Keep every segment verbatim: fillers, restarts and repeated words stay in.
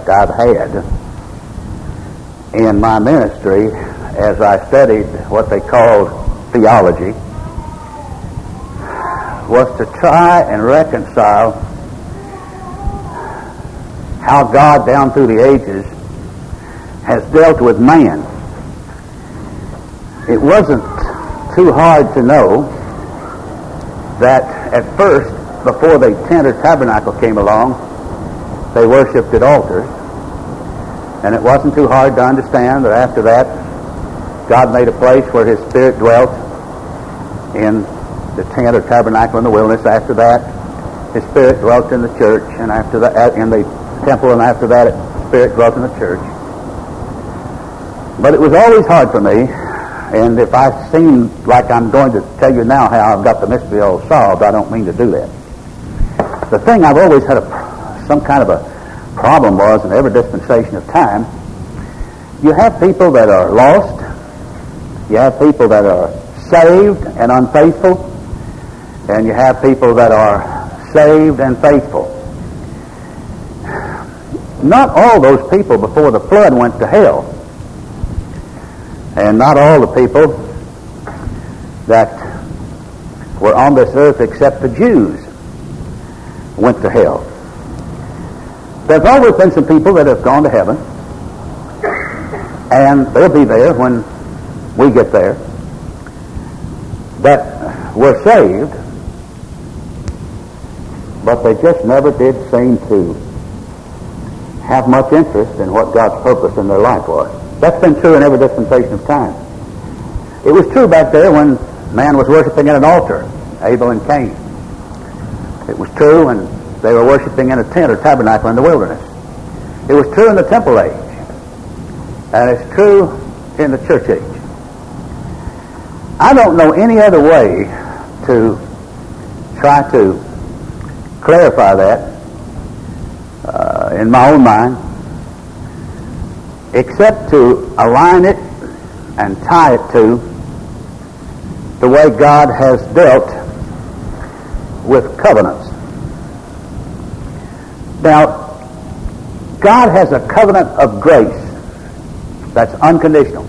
test I've had in my ministry as I studied what they called theology was to try and reconcile how God down through the ages has dealt with man. It wasn't too hard to know that at first, before the tent or tabernacle came along, they worshipped at altars. And it wasn't too hard to understand that after that, God made a place where His Spirit dwelt in the tent or tabernacle in the wilderness. After that, His Spirit dwelt in the church, and after that, in the temple, and after that, His Spirit dwelt in the church. But it was always hard for me, and if I seem like I'm going to tell you now how I've got the mystery all solved, I don't mean to do that. The thing I've always had a, some kind of a problem was, in every dispensation of time, you have people that are lost, you have people that are saved and unfaithful, and you have people that are saved and faithful. Not all those people before the flood went to hell, and not all the people that were on this earth except the Jews went to hell. There's always been some people that have gone to heaven, and they'll be there when we get there, that were saved, but they just never did seem to have much interest in what God's purpose in their life was. That's been true in every dispensation of time. It was true back there when man was worshiping at an altar, Abel and Cain. It was true when they were worshiping in a tent or tabernacle in the wilderness. It was true in the temple age, and it's true in the church age. I don't know any other way to try to clarify that uh, in my own mind, except to align it and tie it to the way God has dealt with covenants. Now, God has a covenant of grace that's unconditional.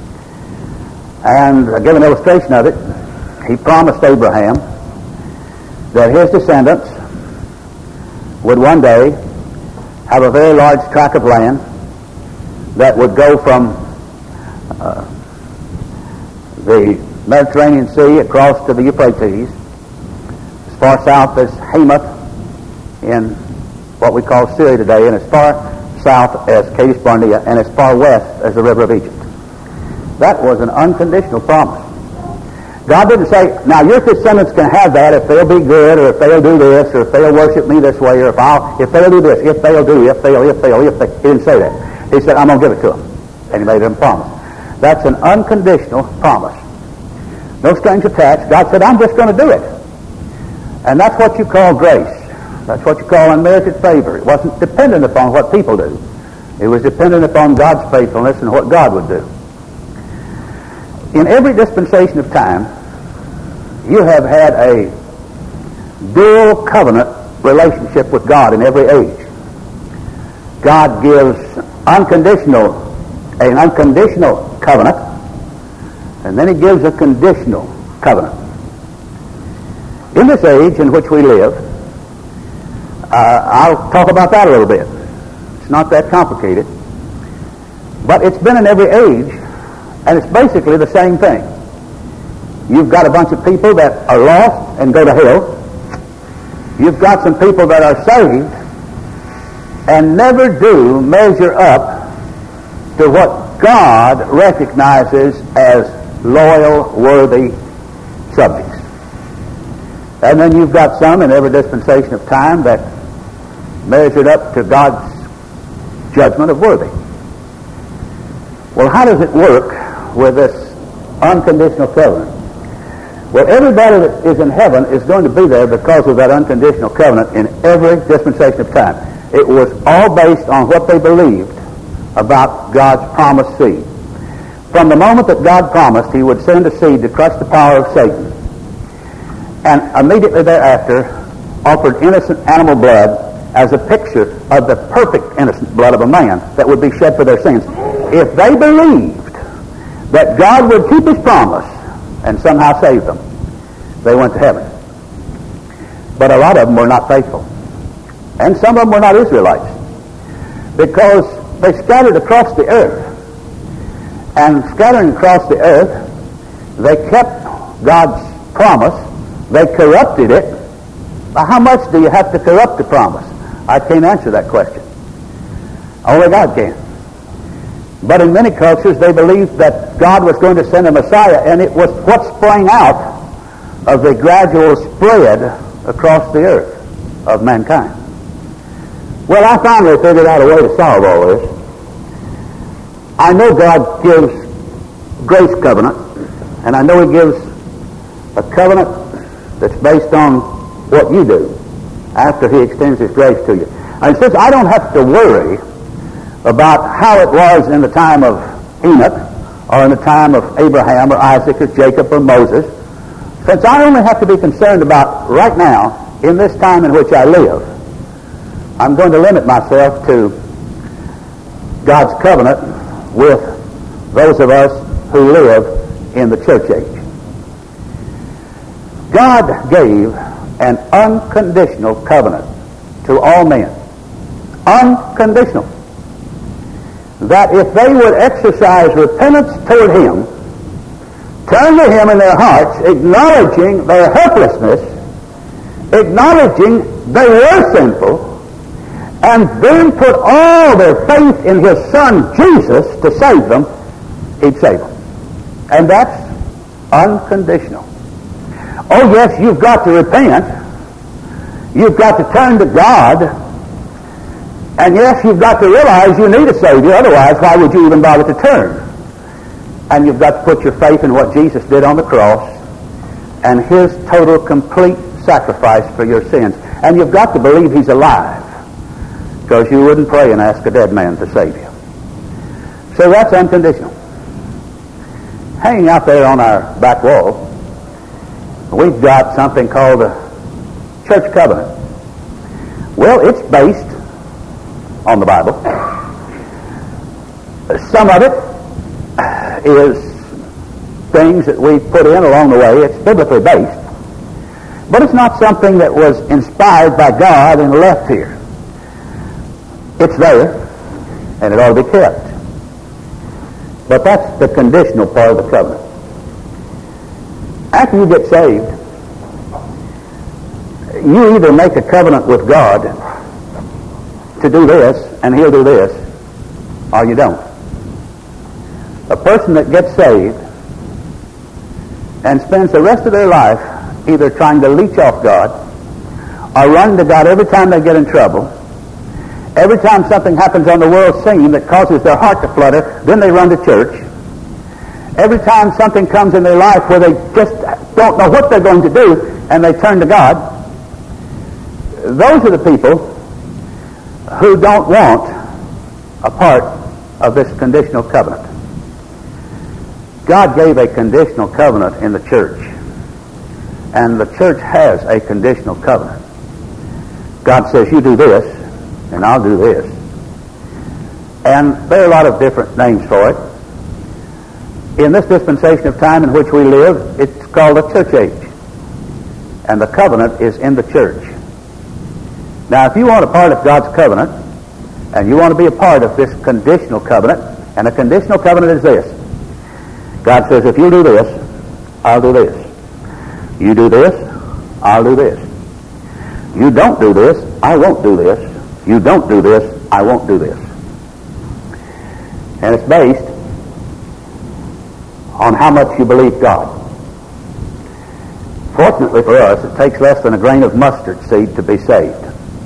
And I'll give an illustration of it. He promised Abraham that his descendants would one day have a very large tract of land that would go from uh, the Mediterranean Sea across to the Euphrates, as far south as Hamath in what we call Syria today, and as far south as Kadesh Barnea, and as far west as the river of Egypt. That was an unconditional promise. God didn't say, now your descendants can have that if they'll be good, or if they'll do this, or if they'll worship me this way, or if I'll, if they'll do this, if they'll do, if they'll, if they'll, if they. He didn't say that. He said, I'm going to give it to them. And He made them a promise. That's an unconditional promise. No strings attached. God said, I'm just going to do it. And that's what you call grace. That's what you call unmerited favor. It wasn't dependent upon what people do. It was dependent upon God's faithfulness and what God would do. In every dispensation of time, you have had a dual covenant relationship with God in every age. God gives unconditional, an unconditional covenant, and then He gives a conditional covenant. In this age in which we live, uh, I'll talk about that a little bit. It's not that complicated, but it's been in every age, and it's basically the same thing. You've got a bunch of people that are lost and go to hell. You've got some people that are saved and never do measure up to what God recognizes as loyal, worthy subjects. And then you've got some in every dispensation of time that measured up to God's judgment of worthy. Well, how does it work with this unconditional covenant? Well, everybody that is in heaven is going to be there because of that unconditional covenant in every dispensation of time. It was all based on what they believed about God's promised seed. From the moment that God promised He would send a seed to crush the power of Satan, and immediately thereafter offered innocent animal blood as a picture picture of the perfect innocent blood of a man that would be shed for their sins. If they believed that God would keep his promise and somehow save them, they went to heaven. But a lot of them were not faithful. And some of them were not Israelites, because they scattered across the earth. And scattering across the earth, they kept God's promise. They corrupted it. Now, how much do you have to corrupt the promise? I can't answer that question. Only God can. But in many cultures, they believed that God was going to send a Messiah, and it was what sprang out of the gradual spread across the earth of mankind. Well, I finally figured out a way to solve all this. I know God gives grace covenant, and I know he gives a covenant that's based on what you do after he extends his grace to you. And since I don't have to worry about how it was in the time of Enoch, or in the time of Abraham, or Isaac, or Jacob, or Moses, since I only have to be concerned about right now, in this time in which I live, I'm going to limit myself to God's covenant with those of us who live in the church age. God gave an unconditional covenant to all men. Unconditional. That if they would exercise repentance toward him, turn to him in their hearts, acknowledging their helplessness, acknowledging they were sinful, and then put all their faith in his Son Jesus to save them, he'd save them. And that's unconditional. Oh yes, you've got to repent. You've got to turn to God. And yes, you've got to realize you need a Savior, otherwise why would you even bother to turn? And you've got to put your faith in what Jesus did on the cross and his total, complete sacrifice for your sins. And you've got to believe he's alive, because you wouldn't pray and ask a dead man to save you. So that's unconditional. Hanging out there on our back wall, we've got something called a church covenant. Well, it's based on the Bible. Some of it is things that we put in along the way. It's biblically based. But it's not something that was inspired by God and left here. It's there, and it ought to be kept. But that's the conditional part of the covenant. After you get saved, you either make a covenant with God to do this, and he'll do this, or you don't. A person that gets saved and spends the rest of their life either trying to leech off God or run to God every time they get in trouble, every time something happens on the world scene that causes their heart to flutter, then they run to church. Every time something comes in their life where they just don't know what they're going to do, and they turn to God, those are the people who don't want a part of this conditional covenant. God gave a conditional covenant in the church, and the church has a conditional covenant. God says, you do this, and I'll do this. And there are a lot of different names for it. In this dispensation of time in which we live, it's called a church age. And the covenant is in the church. Now, if you want a part of God's covenant, and you want to be a part of this conditional covenant, and a conditional covenant is this. God says, if you do this, I'll do this. You do this, I'll do this. You don't do this, I won't do this. You don't do this, I won't do this. And it's based on how much you believe God. Fortunately for us, it takes less than a grain of mustard seed to be saved.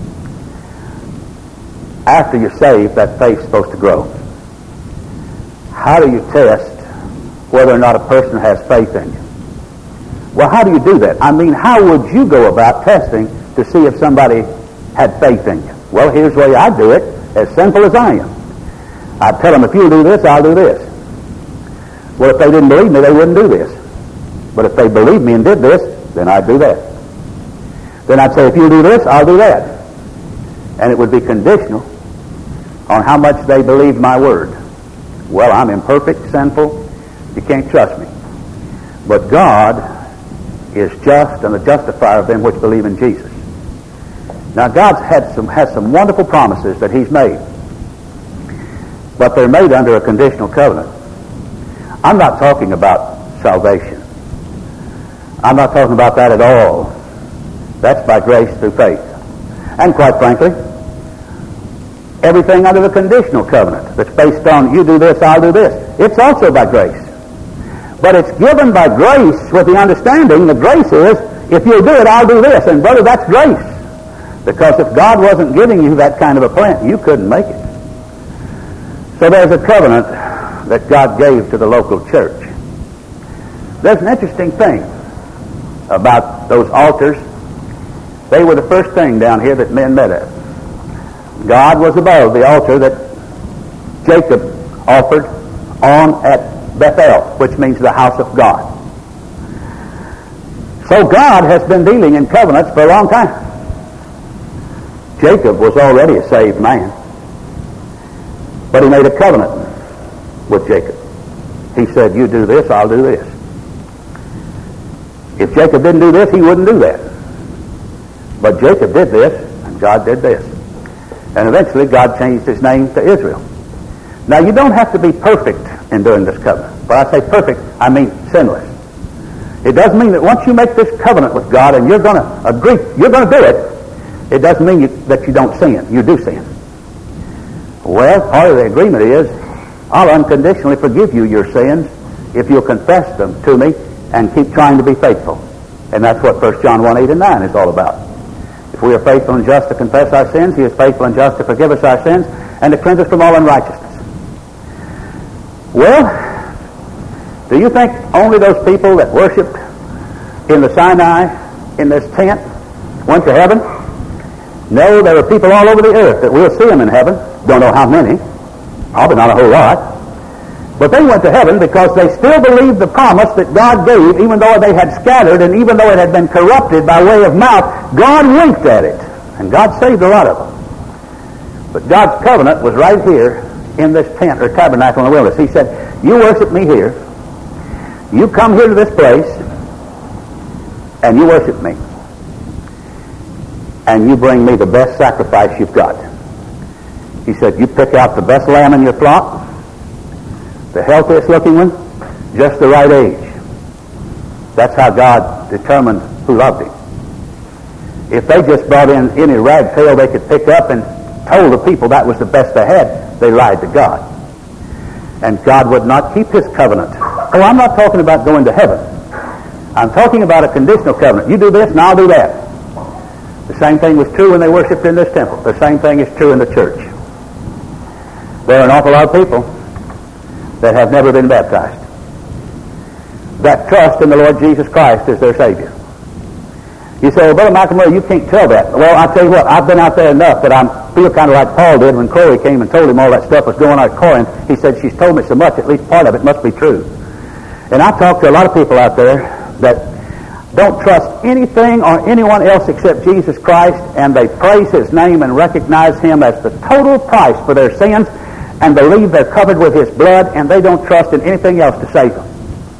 After you're saved, that faith's supposed to grow. How do you test whether or not a person has faith in you? Well, how do you do that? I mean, how would you go about testing to see if somebody had faith in you? Well, here's the way I do it, as simple as I am. I'd tell them, if you'll do this, I'll do this. Well, if they didn't believe me, they wouldn't do this. But if they believed me and did this, then I'd do that. Then I'd say, if you do this, I'll do that. and it would be conditional on how much they believed my word. Well, I'm imperfect, sinful, you can't trust me. But God is just and the justifier of them which believe in Jesus. Now, God's had some, has some wonderful promises that He's made, but they're made under a conditional covenant. I'm not talking about salvation. I'm not talking about that at all. That's by grace through faith. And quite frankly, everything under the conditional covenant that's based on you do this, I'll do this, it's also by grace. But it's given by grace with the understanding that grace is, if you'll do it, I'll do this. And brother, that's grace. Because if God wasn't giving you that kind of a plan, you couldn't make it. So there's a covenant that God gave to the local church. There's an interesting thing about those altars. They were the first thing down here that men met at. God was above the altar that Jacob offered on at Bethel, which means the house of God. So God has been dealing in covenants for a long time. Jacob was already a saved man, but he made a covenant with Jacob. He said, you do this, I'll do this. If Jacob didn't do this, he wouldn't do that. But Jacob did this, and God did this. And eventually God changed his name to Israel. Now, you don't have to be perfect in doing this covenant. When I say perfect, I mean sinless. It doesn't mean that once you make this covenant with God and you're going to agree, you're going to do it, it doesn't mean you, that you don't sin. You do sin. Well, part of the agreement is, I'll unconditionally forgive you your sins if you'll confess them to me and keep trying to be faithful. And that's what First John one, eight and nine is all about. If we are faithful and just to confess our sins, He is faithful and just to forgive us our sins and to cleanse us from all unrighteousness. Well, do you think only those people that worshiped in the Sinai, in this tent, went to heaven? No, there are people all over the earth that we'll see them in heaven. Don't know how many. Probably not a whole lot. But they went to heaven because they still believed the promise that God gave, even though they had scattered and even though it had been corrupted by way of mouth. God winked at it, and God saved a lot of them. But God's covenant was right here in this tent or tabernacle in the wilderness. He said, you worship me here. You come here to this place, and you worship me. And you bring me the best sacrifice you've got. He said, you pick out the best lamb in your flock, the healthiest looking one, just the right age. That's how God determined who loved Him. If they just brought in any ragtail they could pick up and told the people that was the best they had, they lied to God. And God would not keep His covenant. Oh, I'm not talking about going to heaven. I'm talking about a conditional covenant. You do this and I'll do that. The same thing was true when they worshipped in this temple. The same thing is true in the church. There are an awful lot of people that have never been baptized, that trust in the Lord Jesus Christ as their Savior. You say, well, Brother McElmurray, you can't tell that. Well, I'll tell you what, I've been out there enough that I feel kind of like Paul did when Chloe came and told him all that stuff was going on at Corinth. He said, she's told me so much, at least part of it must be true. And I've talked to a lot of people out there that don't trust anything or anyone else except Jesus Christ, and they praise His name and recognize Him as the total price for their sins and believe they're covered with His blood, and they don't trust in anything else to save them.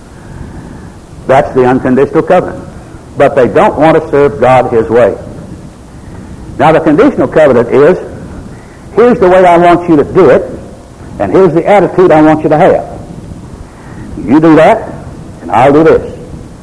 That's the unconditional covenant. But they don't want to serve God His way. Now the conditional covenant is, here's the way I want you to do it, and here's the attitude I want you to have. You do that, and I'll do this.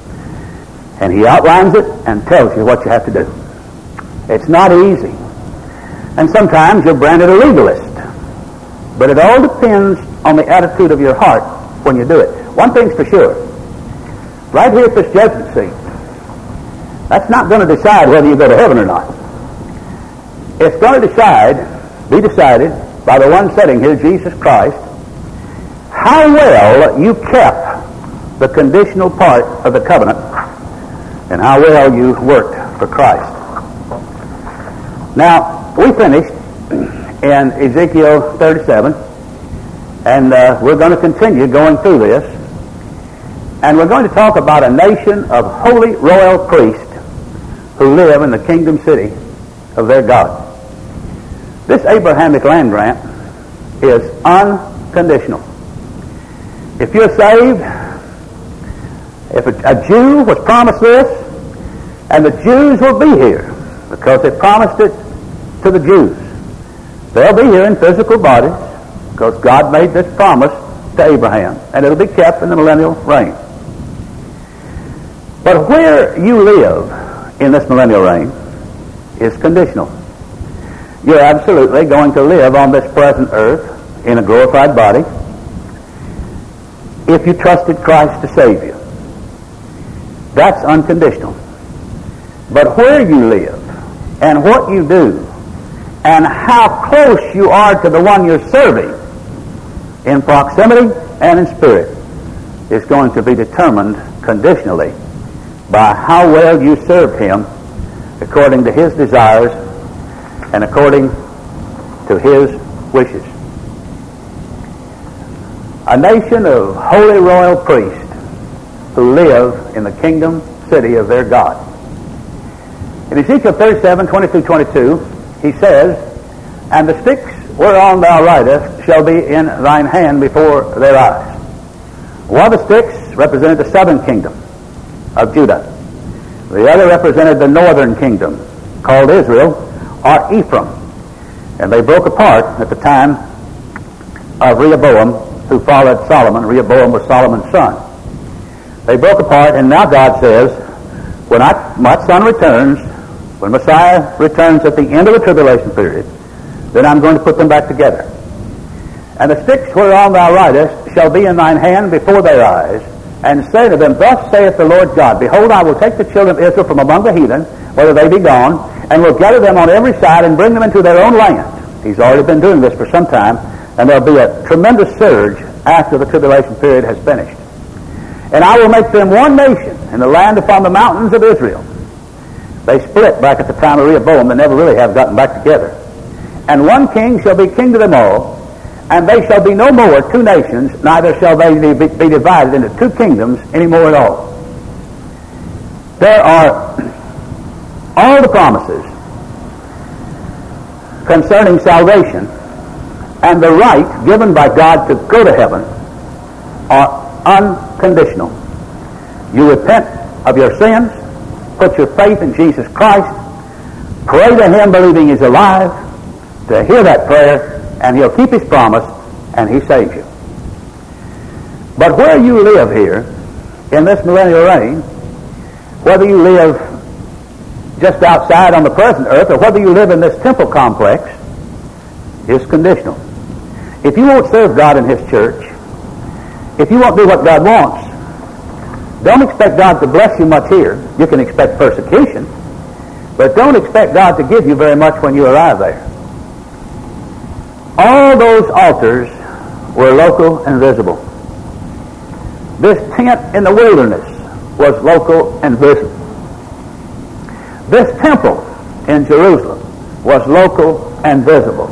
And He outlines it and tells you what you have to do. It's not easy. And sometimes you're branded a legalist. But it all depends on the attitude of your heart when you do it. One thing's for sure. Right here at this judgment seat, that's not going to decide whether you go to heaven or not. It's going to decide, be decided by the one sitting here, Jesus Christ, how well you kept the conditional part of the covenant and how well you worked for Christ. Now, we finished in Ezekiel thirty-seven, and uh, we're going to continue going through this, and we're going to talk about a nation of holy royal priests who live in the kingdom city of their God. This Abrahamic land grant is unconditional. If you're saved, if a, a Jew was promised this, and the Jews will be here, because they promised it to the Jews. They'll be here in physical bodies, because God made this promise to Abraham, and it'll be kept in the millennial reign. But where you live in this millennial reign is conditional. You're absolutely going to live on this present earth in a glorified body if you trusted Christ to save you. That's unconditional. But where you live and what you do and how close you are to the one you're serving in proximity and in spirit is going to be determined conditionally by how well you serve him according to his desires and according to his wishes. A nation of holy royal priests who live in the kingdom city of their God. In Ezekiel thirty-seven, twenty through twenty-two, he says, "And the sticks whereon thou ridest shall be in thine hand before their eyes." One of the sticks represented the southern kingdom of Judah. The other represented the northern kingdom, called Israel, or Ephraim. And they broke apart at the time of Rehoboam, who followed Solomon. Rehoboam was Solomon's son. They broke apart, and now God says, when I, my son returns, when Messiah returns at the end of the tribulation period, then I'm going to put them back together. "And the sticks whereon thou ridest shall be in thine hand before their eyes, and say to them, Thus saith the Lord God, Behold, I will take the children of Israel from among the heathen, whether they be gone, and will gather them on every side and bring them into their own land." He's already been doing this for some time, and there'll be a tremendous surge after the tribulation period has finished. "And I will make them one nation in the land upon the mountains of Israel." They split back at the time of Rehoboam. They never really have gotten back together. "And one king shall be king to them all, and they shall be no more two nations, neither shall they be, be divided into two kingdoms any more at all." There are all the promises concerning salvation and the right given by God to go to heaven are unconditional. You repent of your sins, put your faith in Jesus Christ, pray to him believing he's alive, to hear that prayer, and he'll keep his promise, and he saves you. But where you live here, in this millennial reign, whether you live just outside on the present earth, or whether you live in this temple complex, is conditional. If you won't serve God in his church, if you won't do what God wants, don't expect God to bless you much here. You can expect persecution, but don't expect God to give you very much when you arrive there. All those altars were local and visible. This tent in the wilderness was local and visible. This temple in Jerusalem was local and visible.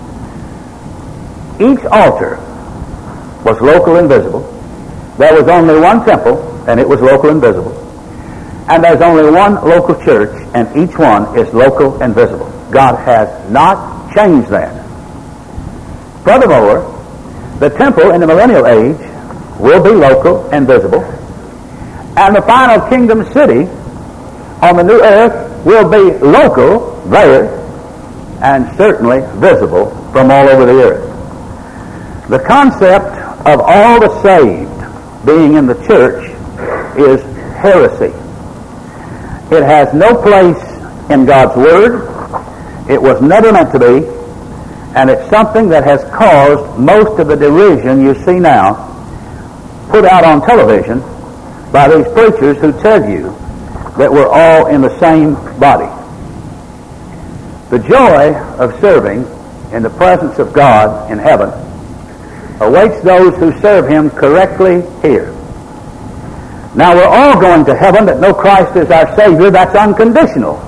Each altar was local and visible. There was only one temple, and it was local and visible. And there's only one local church, and each one is local and visible. God has not changed that. Furthermore, the temple in the millennial age will be local and visible, and the final kingdom city on the new earth will be local there and certainly visible from all over the earth. The concept of all the saved being in the church is heresy. It has no place in God's Word. It was never meant to be. And it's something that has caused most of the derision you see now put out on television by these preachers who tell you that we're all in the same body. The joy of serving in the presence of God in heaven awaits those who serve him correctly here. Now, we're all going to heaven that know Christ as our Savior. That's unconditional.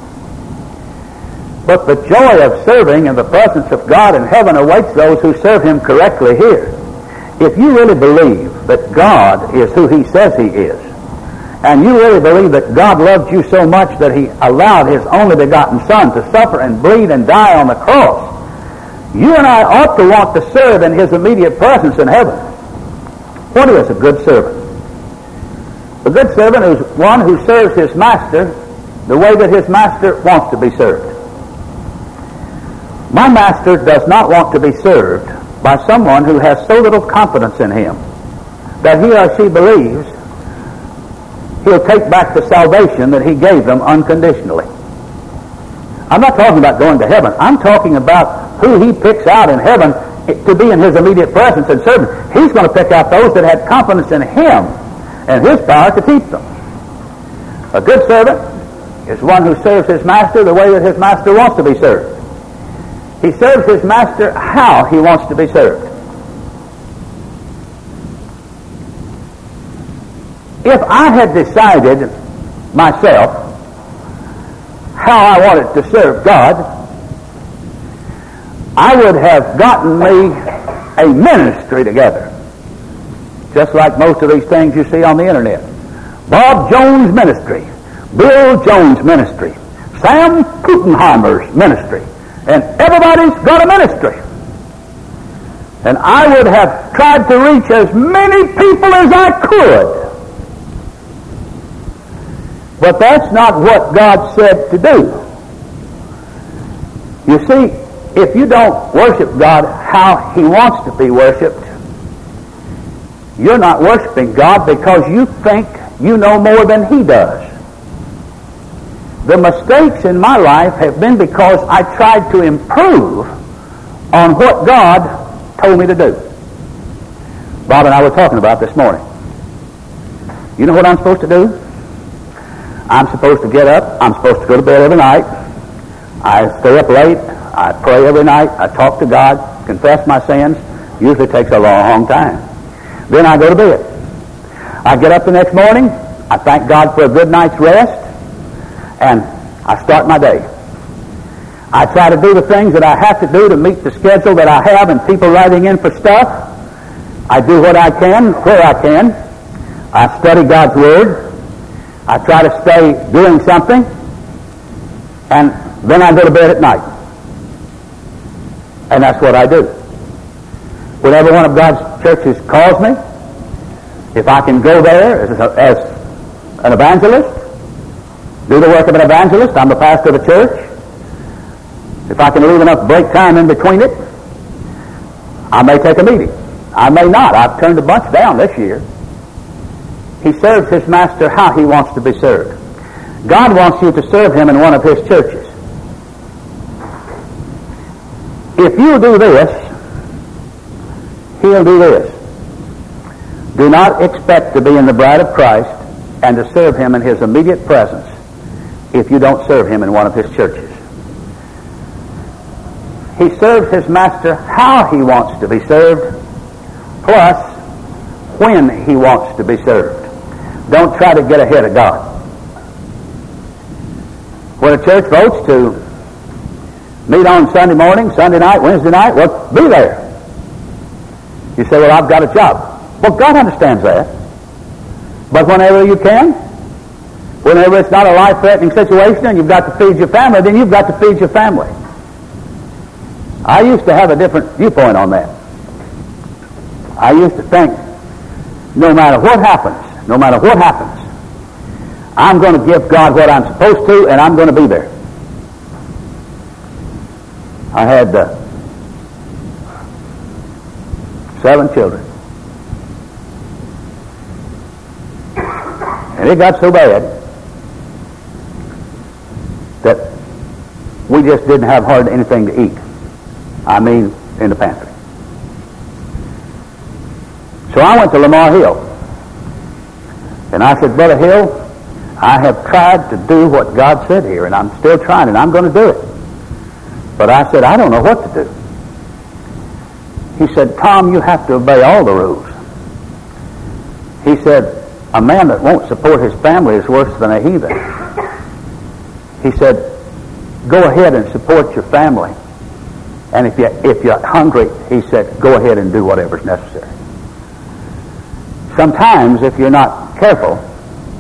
But the joy of serving in the presence of God in heaven awaits those who serve him correctly here. If you really believe that God is who he says he is, and you really believe that God loved you so much that he allowed his only begotten Son to suffer and bleed and die on the cross You and I ought to want to serve in His immediate presence in heaven. What is a good servant? A good servant is one who serves his master the way that his master wants to be served. My master does not want to be served by someone who has so little confidence in him that he or she believes he'll take back the salvation that he gave them unconditionally. I'm not talking about going to heaven. I'm talking about who he picks out in heaven to be in his immediate presence and serve him. He's going to pick out those that had confidence in him and his power to keep them. A good servant is one who serves his master the way that his master wants to be served. He serves his master how he wants to be served. If I had decided myself how I wanted to serve God, I would have gotten me a ministry together, just like most of these things you see on the internet. Bob Jones Ministry, Bill Jones Ministry, Sam Putenheimer's ministry, and everybody's got a ministry. And I would have tried to reach as many people as I could. But that's not what God said to do. You see, if you don't worship God how He wants to be worshiped, you're not worshiping God because you think you know more than He does. The mistakes in my life have been because I tried to improve on what God told me to do. Bob and I were talking about this morning. You know what I'm supposed to do? I'm supposed to get up. I'm supposed to go to bed every night. I stay up late. I pray every night. I talk to God, confess my sins. Usually takes a long time. Then I go to bed. I get up the next morning. I thank God for a good night's rest. And I start my day. I try to do the things that I have to do to meet the schedule that I have and people writing in for stuff. I do what I can, where I can. I study God's Word. I try to stay doing something. And then I go to bed at night. And that's what I do. Whenever one of God's churches calls me, if I can go there as, a, as an evangelist, do the work of an evangelist, I'm the pastor of a church. If I can leave enough break time in between it, I may take a meeting. I may not. I've turned a bunch down this year. He serves his master how he wants to be served. God wants you to serve him in one of his churches. If you do this, he'll do this. Do not expect to be in the bride of Christ and to serve him in his immediate presence if you don't serve him in one of his churches. He serves his master how he wants to be served, plus when he wants to be served. Don't try to get ahead of God. When a church votes to meet on Sunday morning, Sunday night, Wednesday night, well, be there. You say, well, I've got a job. Well, God understands that. But whenever you can, whenever it's not a life-threatening situation and you've got to feed your family, then you've got to feed your family. I used to have a different viewpoint on that. I used to think, no matter what happens, no matter what happens, I'm going to give God what I'm supposed to, and I'm going to be there. I had uh, seven children. And it got so bad that we just didn't have hardly anything to eat. I mean, in the pantry. So I went to Lamar Hill. And I said, Brother Hill, I have tried to do what God said here, and I'm still trying, and I'm going to do it. But I said, I don't know what to do. He said, Tom, you have to obey all the rules. He said, a man that won't support his family is worse than a heathen. He said, go ahead and support your family. And if, you, if you're hungry, he said, go ahead and do whatever's necessary. Sometimes, if you're not careful,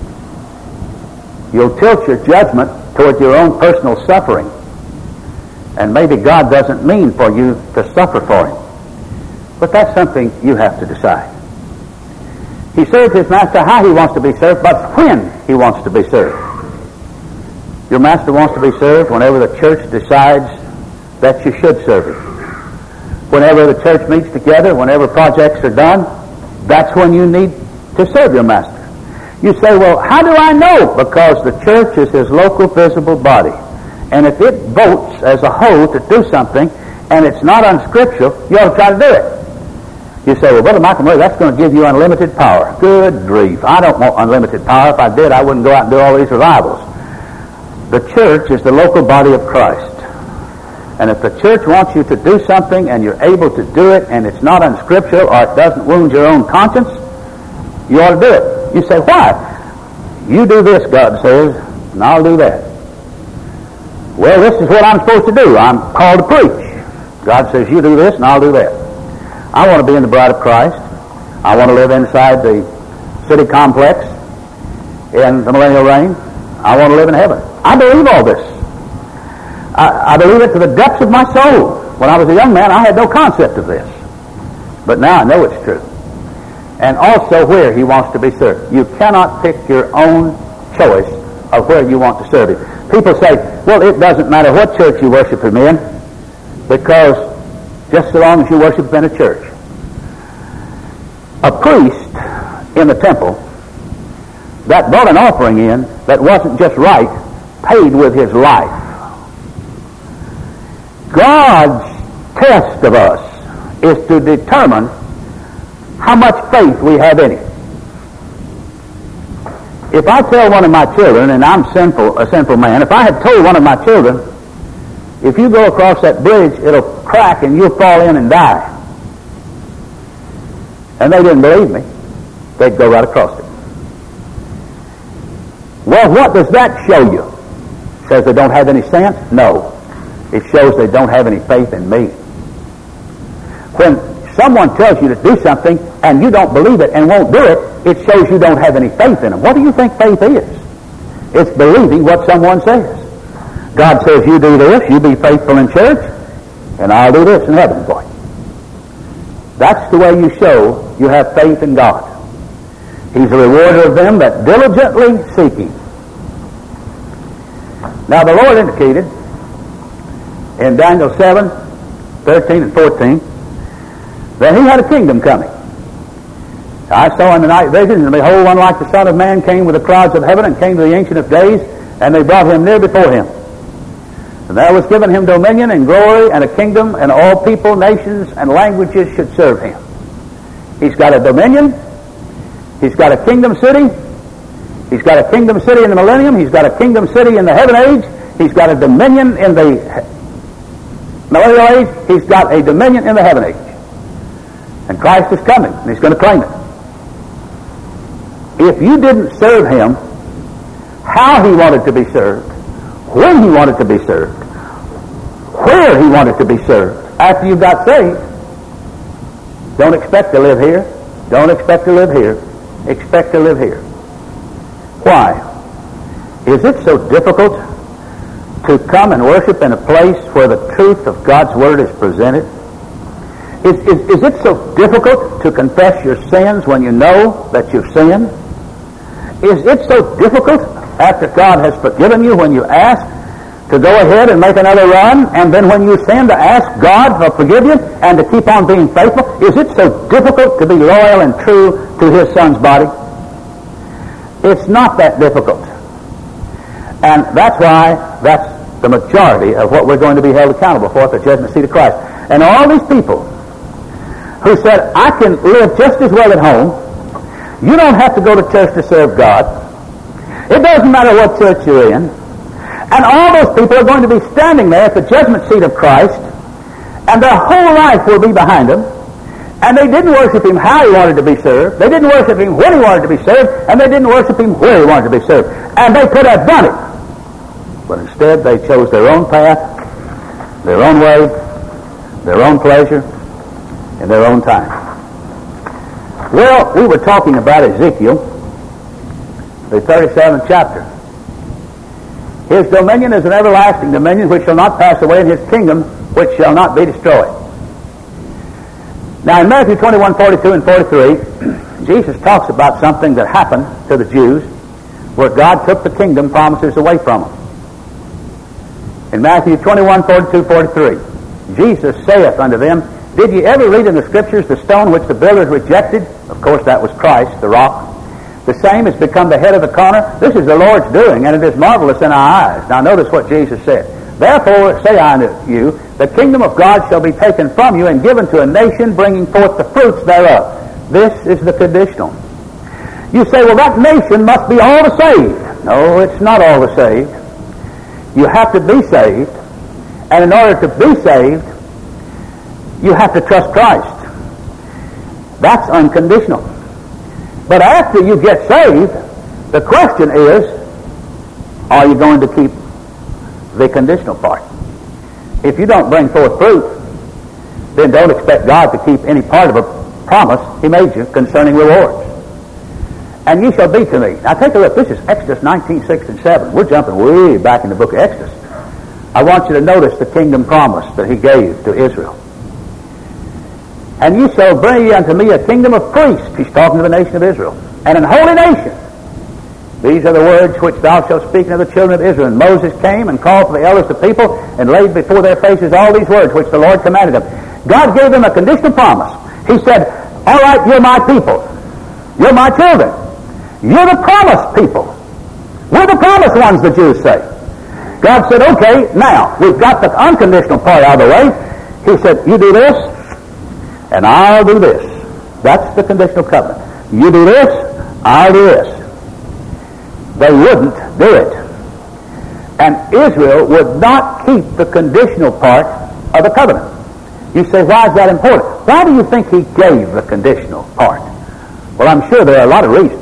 you'll tilt your judgment toward your own personal suffering And maybe God doesn't mean for you to suffer for him. But that's something you have to decide. He served his master how he wants to be served, but when he wants to be served. Your master wants to be served whenever the church decides that you should serve him. Whenever the church meets together, whenever projects are done, that's when you need to serve your master. You say, well, how do I know? Because the church is his local visible body. And if it votes as a whole to do something, and it's not unscriptural, you ought to try to do it. You say, well, Brother Michael Murray, that's going to give you unlimited power. Good grief. I don't want unlimited power. If I did, I wouldn't go out and do all these revivals. The church is the local body of Christ. And if the church wants you to do something and you're able to do it and it's not unscriptural or it doesn't wound your own conscience, you ought to do it. You say, why? You do this, God says, and I'll do that. Well, this is what I'm supposed to do. I'm called to preach. God says, you do this and I'll do that. I want to be in the bride of Christ. I want to live inside the city complex in the millennial reign. I want to live in heaven. I believe all this. I, I believe it to the depths of my soul. When I was a young man, I had no concept of this. But now I know it's true. And also where he wants to be served. You cannot pick your own choice of where you want to serve him. People say, well, it doesn't matter what church you worship him in, because just so long as you worship in a church. A priest in the temple that brought an offering in that wasn't just right, paid with his life. God's test of us is to determine how much faith we have in him. If I tell one of my children, and I'm sinful, a sinful man, if I had told one of my children, if you go across that bridge, it'll crack and you'll fall in and die. And they didn't believe me. They'd go right across it. Well, what does that show you? Says they don't have any sense? No. It shows they don't have any faith in me. When someone tells you to do something and you don't believe it and won't do it, it shows you don't have any faith in them. What do you think faith is? It's believing what someone says. God says, you do this, you be faithful in church, and I'll do this in heaven for you. That's the way you show you have faith in God. He's a rewarder of them that diligently seek him. Now the Lord indicated in Daniel seven, thirteen and fourteen, that he had a kingdom coming. I saw in the night vision, and behold, one like the Son of Man came with the clouds of heaven and came to the Ancient of Days, and they brought him near before him. And there was given him dominion and glory and a kingdom, and all people, nations, and languages should serve him. He's got a dominion. He's got a kingdom city. He's got a kingdom city in the millennium. He's got a kingdom city in the heaven age. He's got a dominion in the millennial age. He's got a dominion in the heaven age. And Christ is coming, and he's going to claim it. If you didn't serve him how he wanted to be served, when he wanted to be served, where he wanted to be served, after you got saved, don't expect to live here. Don't expect to live here. Expect to live here. Why? Is it so difficult to come and worship in a place where the truth of God's Word is presented? Is, is, is it so difficult to confess your sins when you know that you've sinned? Is it so difficult after God has forgiven you when you ask to go ahead and make another run, and then when you sin to ask God to forgive you and to keep on being faithful? Is it so difficult to be loyal and true to his Son's body? It's not that difficult. And that's why that's the majority of what we're going to be held accountable for at the judgment seat of Christ. And all these people who said, I can live just as well at home, you don't have to go to church to serve God. It doesn't matter what church you're in. And all those people are going to be standing there at the judgment seat of Christ, and their whole life will be behind them. And they didn't worship him how he wanted to be served. They didn't worship him when he wanted to be served. And they didn't worship him where he wanted to be served. And they could have done it. But instead they chose their own path, their own way, their own pleasure, in their own time. Well, we were talking about Ezekiel, the thirty-seventh chapter. His dominion is an everlasting dominion which shall not pass away, and His kingdom which shall not be destroyed. Now in Matthew twenty-one, forty-two and forty-three, Jesus talks about something that happened to the Jews where God took the kingdom promises away from them. In Matthew twenty-one, forty-two, forty-three, Jesus saith unto them, Did ye ever read in the Scriptures the stone which the builders rejected? Of course that was Christ, the rock. The same has become the head of the corner. This is the Lord's doing, and it is marvelous in our eyes. Now notice what Jesus said. Therefore say I unto you, the kingdom of God shall be taken from you and given to a nation, bringing forth the fruits thereof. This is the conditional. You say, well, that nation must be all the saved. No, it's not all the saved. You have to be saved, and in order to be saved, you have to trust Christ. That's unconditional. But after you get saved, the question is, are you going to keep the conditional part? If you don't bring forth fruit, then don't expect God to keep any part of a promise He made you concerning rewards. And ye shall be to me. Now take a look. This is Exodus nineteen, six and seven. We're jumping way back in the book of Exodus. I want you to notice the kingdom promise that He gave to Israel. And ye shall bring unto me a kingdom of priests. He's talking to the nation of Israel. And an holy nation. These are the words which thou shalt speak unto the children of Israel. And Moses came and called for the elders of the people and laid before their faces all these words which the Lord commanded them. God gave them a conditional promise. He said, all right, you're my people. You're my children. You're the promised people. We're the promised ones, the Jews say. God said, okay, now, we've got the unconditional part out of the way. He said, you do this, and I'll do this. That's the conditional covenant. You do this, I'll do this. They wouldn't do it. And Israel would not keep the conditional part of the covenant. You say, why is that important? Why do you think He gave the conditional part? Well, I'm sure there are a lot of reasons.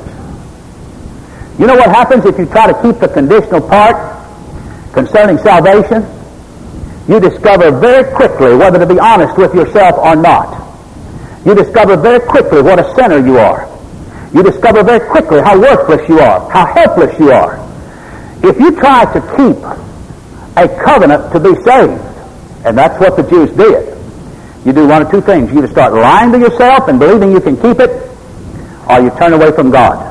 You know what happens if you try to keep the conditional part concerning salvation? You discover very quickly whether to be honest with yourself or not. You discover very quickly what a sinner you are. You discover very quickly how worthless you are, how helpless you are. If you try to keep a covenant to be saved, and that's what the Jews did, you do one of two things. You either start lying to yourself and believing you can keep it, or you turn away from God.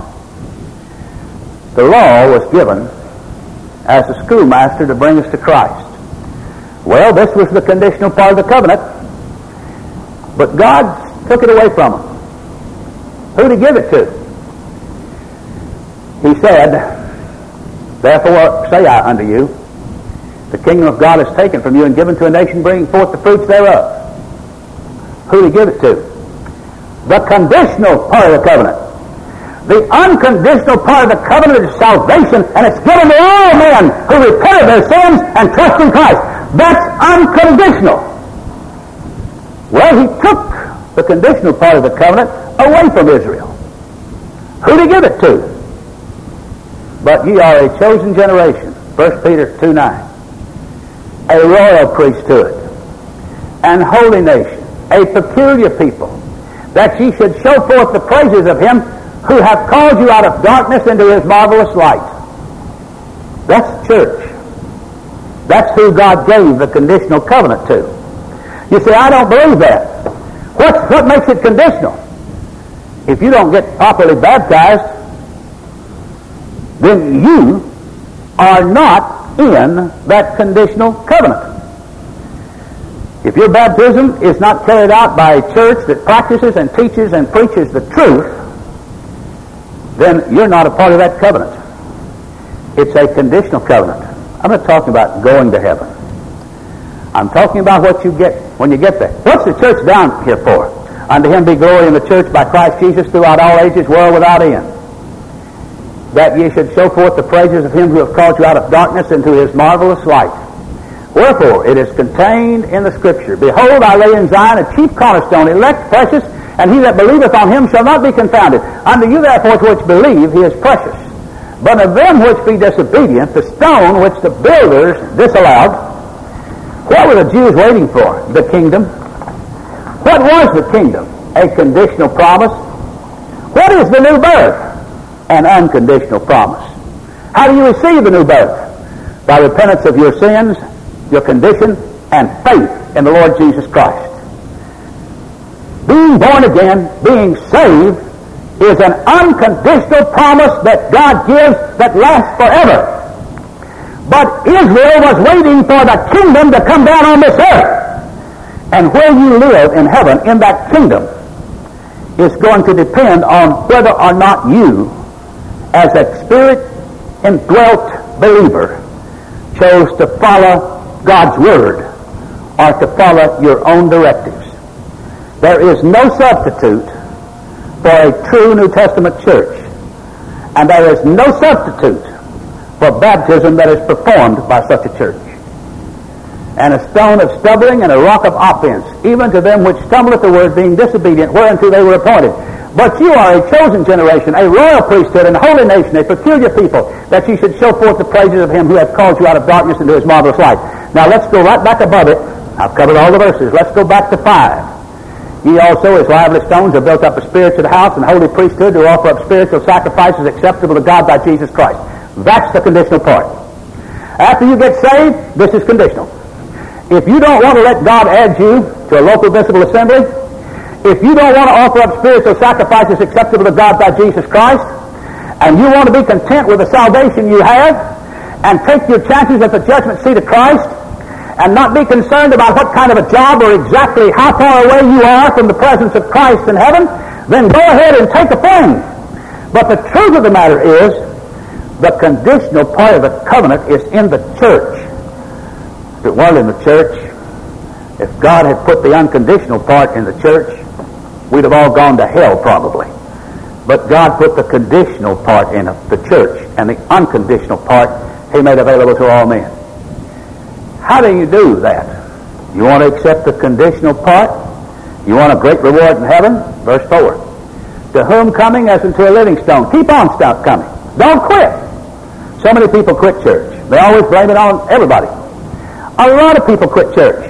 The law was given as a schoolmaster to bring us to Christ. Well, this was the conditional part of the covenant, but God took it away from them. Who did He give it to? He said, therefore say I unto you, the kingdom of God is taken from you and given to a nation, bringing forth the fruits thereof. Who did He give it to? The conditional part of the covenant. The unconditional part of the covenant is salvation, and it's given to all men who repent of their sins and trust in Christ. That's unconditional. Well, He took the conditional part of the covenant away from Israel. Who did He give it to? But ye are a chosen generation, First Peter two nine, a royal priesthood, and holy nation, a peculiar people, that ye should show forth the praises of Him who hath called you out of darkness into His marvelous light. That's church. That's who God gave the conditional covenant to. You say, I don't believe that. What's, what makes it conditional? If you don't get properly baptized, then you are not in that conditional covenant. If your baptism is not carried out by a church that practices and teaches and preaches the truth, then you're not a part of that covenant. It's a conditional covenant. I'm not talking about going to heaven. I'm talking about what you get when you get there. What's the church down here for? Unto Him be glory in the church by Christ Jesus throughout all ages, world without end. That ye should show forth the praises of Him who hath called you out of darkness into His marvelous light. Wherefore it is contained in the Scripture, Behold, I lay in Zion a chief cornerstone, elect, precious, and he that believeth on Him shall not be confounded. Unto you therefore which believe, He is precious. But of them which be disobedient, the stone which the builders disallowed. What were the Jews waiting for? The kingdom. What was the kingdom? A conditional promise. What is the new birth? An unconditional promise. How do you receive the new birth? by repentance of your sins, your condition, and faith in the Lord Jesus Christ. Being born again, being saved, is an unconditional promise that God gives that lasts forever. But Israel was waiting for the kingdom to come down on this earth. And where you live in heaven, in that kingdom, is going to depend on whether or not you, as a Spirit-indwelt believer, chose to follow God's Word or to follow your own directives. There is no substitute for a true New Testament church, and there is no substitute for baptism that is performed by such a church. And a stone of stumbling and a rock of offense, even to them which stumble at the word, being disobedient, whereunto they were appointed. But you are a chosen generation, a royal priesthood, and a holy nation, a peculiar people, that you should show forth the praises of him who hath called you out of darkness into his marvelous light. Now let's go right back above it. I've covered all the verses. Let's go back to five. Ye also, as lively stones, are built up a spiritual house and holy priesthood to offer up spiritual sacrifices acceptable to God by Jesus Christ. That's the conditional part. After you get saved, this is conditional. If you don't want to let God add you to a local visible assembly, if you don't want to offer up spiritual sacrifices acceptable to God by Jesus Christ, and you want to be content with the salvation you have, and take your chances at the judgment seat of Christ, and not be concerned about what kind of a job or exactly how far away you are from the presence of Christ in heaven, then go ahead and take a thing. But the truth of the matter is, the conditional part of the covenant is in the church. If it weren't in the church, if God had put the unconditional part in the church, we'd have all gone to hell probably. But God put the conditional part in the church, and the unconditional part He made available to all men. How do you do that? You want to accept the conditional part? You want a great reward in heaven? Verse four. To whom coming as unto a living stone. Keep on stop coming. Don't quit. So many people quit church. They always blame it on everybody. A lot of people quit church.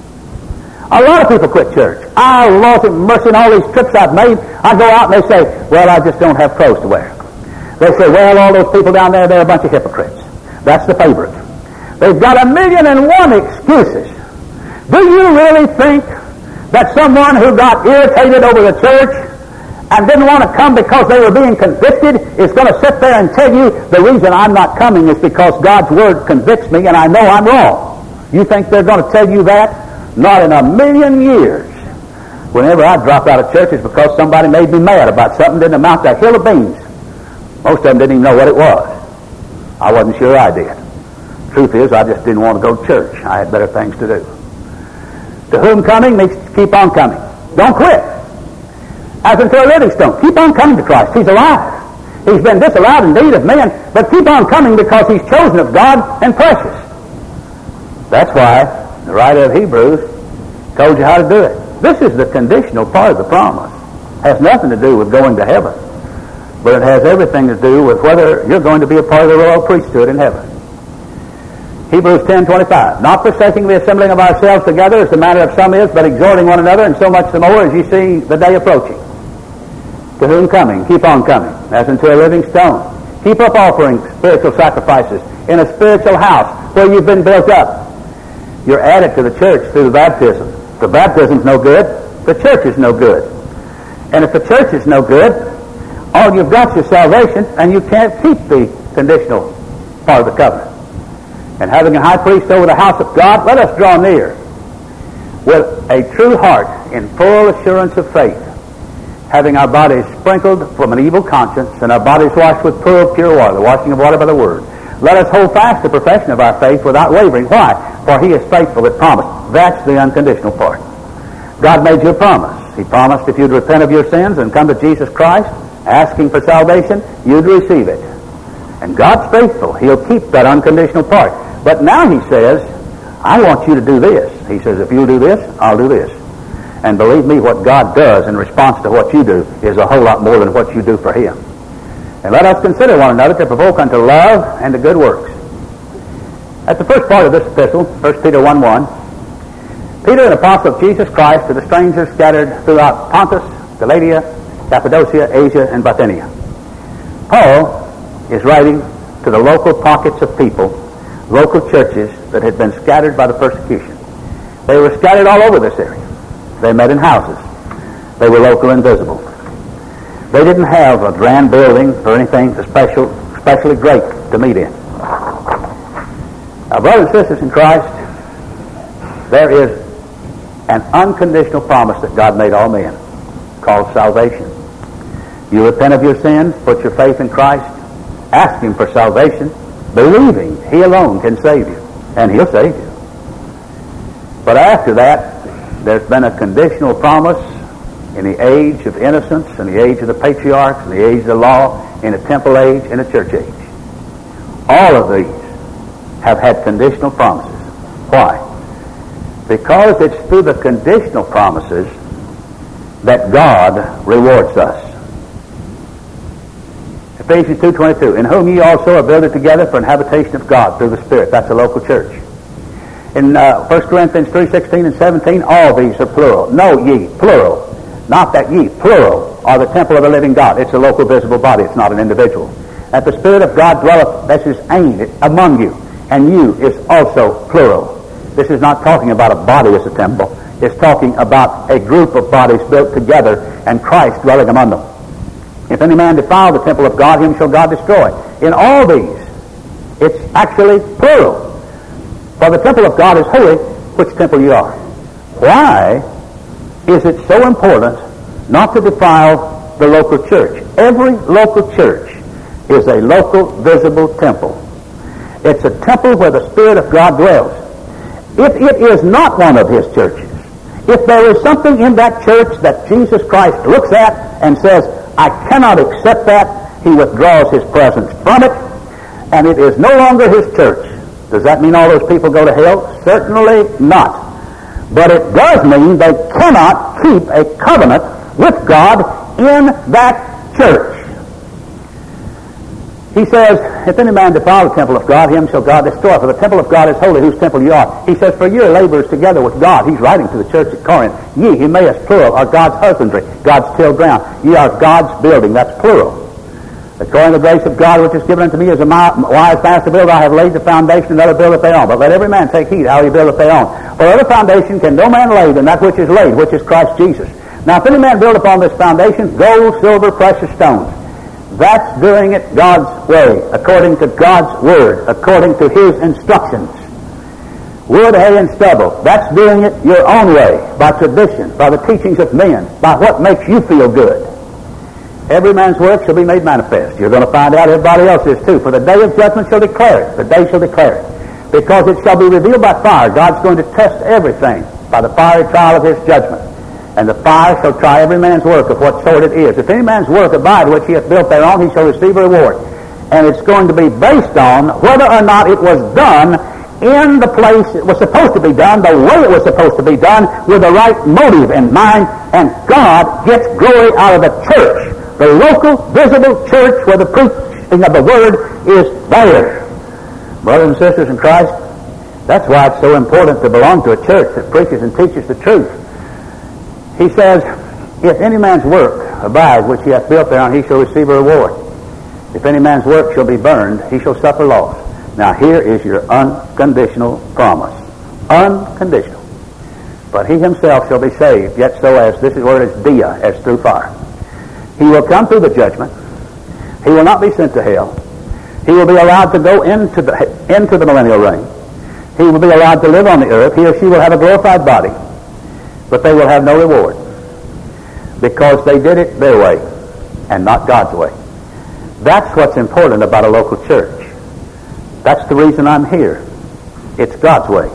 A lot of people quit church. Oh, Lord have mercy, on all these trips I've made. I go out and they say, well, I just don't have clothes to wear. They say, well, all those people down there, they're a bunch of hypocrites. That's the favorite. They've got a million and one excuses. Do you really think that someone who got irritated over the church and didn't want to come because they were being convicted is going to sit there and tell you the reason I'm not coming is because God's Word convicts me and I know I'm wrong? You think they're going to tell you that? Not in a million years. Whenever I drop out of church, it's because somebody made me mad about something that didn't amount to a hill of beans. Most of them didn't even know what it was. I wasn't sure I did. Truth is, I just didn't want to go to church. I had better things to do. To whom coming means keep on coming. Don't quit. As unto a living stone. Keep on coming to Christ. He's alive. He's been disallowed indeed of men, but keep on coming because He's chosen of God and precious. That's why the writer of Hebrews told you how to do it. This is the conditional part of the promise. It has nothing to do with going to heaven, but it has everything to do with whether you're going to be a part of the royal priesthood in heaven. Hebrews ten twenty-five. Not forsaking the assembling of ourselves together as the manner of some is, but exhorting one another, and so much the more as you see the day approaching. To whom coming? Keep on coming, as unto a living stone. Keep up offering spiritual sacrifices in a spiritual house where you've been built up. You're added to the church through the baptism. If the baptism's no good, the church is no good. And if the church is no good, all you've got is your salvation, and you can't keep the conditional part of the covenant. And having a high priest over the house of God, let us draw near with a true heart in full assurance of faith, having our bodies sprinkled from an evil conscience and our bodies washed with pure, pure water, the washing of water by the Word. Let us hold fast the profession of our faith without wavering. Why? For He is faithful that promised. That's the unconditional part. God made you a promise. He promised if you'd repent of your sins and come to Jesus Christ, asking for salvation, you'd receive it. And God's faithful. He'll keep that unconditional part. But now He says, I want you to do this. He says, if you'll do this, I'll do this. And believe me, what God does in response to what you do is a whole lot more than what you do for Him. And let us consider one another to provoke unto love and to good works. At the first part of this epistle, First Peter one one, Peter, an apostle of Jesus Christ, to the strangers scattered throughout Pontus, Galatia, Cappadocia, Asia, and Bithynia. Paul is writing to the local pockets of people local churches that had been scattered by the persecution. They were scattered all over this area. They met in houses. They were local and visible. They didn't have a grand building or anything special, especially great to meet in. Now, brothers and sisters in Christ, there is an unconditional promise that God made all men called salvation. You repent of your sins, put your faith in Christ, ask Him for salvation, believing He alone can save you, and He'll save you. But after that, there's been a conditional promise in the age of innocence, in the age of the patriarchs, in the age of the law, in the temple age, in the church age. All of these have had conditional promises. Why? Because it's through the conditional promises that God rewards us. Ephesians two twenty-two, in whom ye also are builded together for an habitation of God through the Spirit. That's a local church. In uh, First Corinthians three sixteen and seventeen, all these are plural. No, ye, plural. Not that ye, plural, are the temple of the living God. It's a local visible body. It's not an individual. That the Spirit of God dwelleth, that's His aim, among you. And you is also plural. This is not talking about a body as a temple. It's talking about a group of bodies built together and Christ dwelling among them. If any man defile the temple of God, him shall God destroy. In all these, it's actually plural. For the temple of God is holy, which temple you are. Why is it so important not to defile the local church? Every local church is a local visible temple. It's a temple where the Spirit of God dwells. If it is not one of His churches, if there is something in that church that Jesus Christ looks at and says, I cannot accept that, He withdraws His presence from it, and it is no longer His church. Does that mean all those people go to hell? Certainly not. But it does mean they cannot keep a covenant with God in that church. He says, if any man defile the temple of God, him shall God destroy. For the temple of God is holy, whose temple you are. He says, for you are laborers together with God. He's writing to the church at Corinth. Ye, Emmaus, plural, are God's husbandry, God's tilled ground. Ye are God's building. That's plural. According to the grace of God which is given unto me as a wise master builder, I have laid the foundation, and other buildeth thereon. But let every man take heed how he buildeth thereon. For other foundation can no man lay than that which is laid, which is Christ Jesus. Now if any man build upon this foundation gold, silver, precious stones, that's doing it God's way, according to God's Word, according to His instructions. Wood, hay, and stubble, that's doing it your own way, by tradition, by the teachings of men, by what makes you feel good. Every man's work shall be made manifest. You're going to find out everybody else is too. For the day of judgment shall declare it. The day shall declare it. Because it shall be revealed by fire. God's going to test everything by the fiery trial of His judgment. And the fire shall try every man's work of what sort it is. If any man's work abide which he hath built thereon, he shall receive a reward. And it's going to be based on whether or not it was done in the place it was supposed to be done, the way it was supposed to be done, with the right motive in mind, and God gets glory out of the church. The local, visible church where the preaching of the Word is there. Brothers and sisters in Christ, that's why it's so important to belong to a church that preaches and teaches the truth. He says, if any man's work abide which he hath built thereon, he shall receive a reward. If any man's work shall be burned, he shall suffer loss. Now here is your unconditional promise. Unconditional. But he himself shall be saved, yet so as, this is word is dia, as through fire. He will come through the judgment. He will not be sent to hell. He will be allowed to go into the, into the millennial reign. He will be allowed to live on the earth. He or she will have a glorified body. But they will have no reward. Because they did it their way and not God's way. That's what's important about a local church. That's the reason I'm here. It's God's way.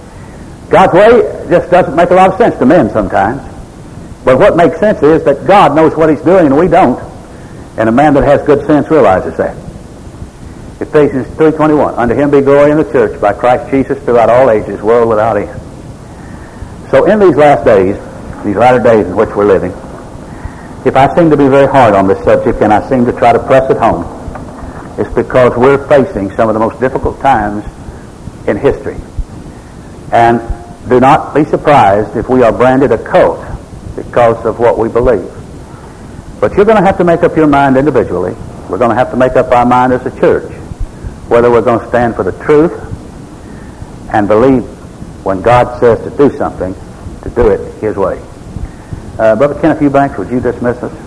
God's way just doesn't make a lot of sense to men sometimes. But what makes sense is that God knows what He's doing and we don't. And a man that has good sense realizes that. Ephesians three twenty-one, unto Him be glory in the church by Christ Jesus throughout all ages, world without end. So in these last days, these latter days in which we're living, if I seem to be very hard on this subject and I seem to try to press it home, it's because we're facing some of the most difficult times in history. And do not be surprised if we are branded a cult because of what we believe. But you're going to have to make up your mind individually. We're going to have to make up our mind as a church whether we're going to stand for the truth and believe when God says to do something, to do it His way. Uh, Brother Kenneth Eubanks, would you dismiss us?